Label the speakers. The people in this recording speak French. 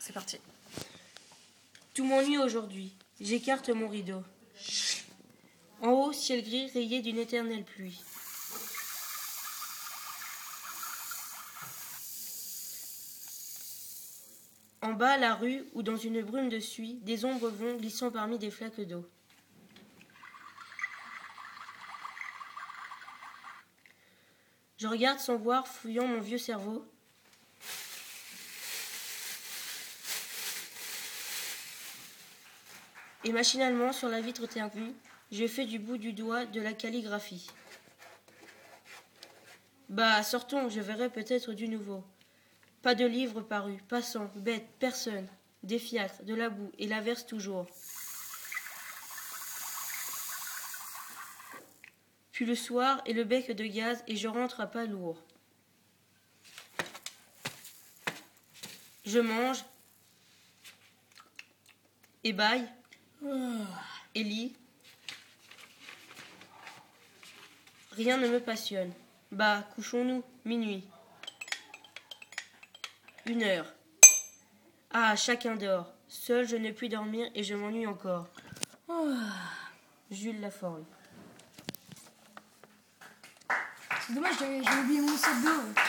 Speaker 1: c'est parti.
Speaker 2: Tout m'ennuie aujourd'hui, j'écarte mon rideau. En haut, ciel gris rayé d'une éternelle pluie. En bas, la rue, où dans une brume de suie, des ombres vont glissant parmi des flaques d'eau. Je regarde sans voir, fouillant mon vieux cerveau. Et machinalement, sur la vitre ternue, je fais du bout du doigt de la calligraphie. Bah, sortons, je verrai peut-être du nouveau. Pas de livre paru, passant, bête, personne, des fiacres, de la boue et l'averse toujours. Puis le soir et le bec de gaz et je rentre à pas lourd. Je mange, et baille, et lis. Rien ne me passionne. Bah, couchons-nous, minuit. 1 heure. Ah, chacun dort. Seul, je ne puis dormir et je m'ennuie encore. Jules Laforgue.
Speaker 3: C'est dommage, j'avais oublié mon sac d'eau.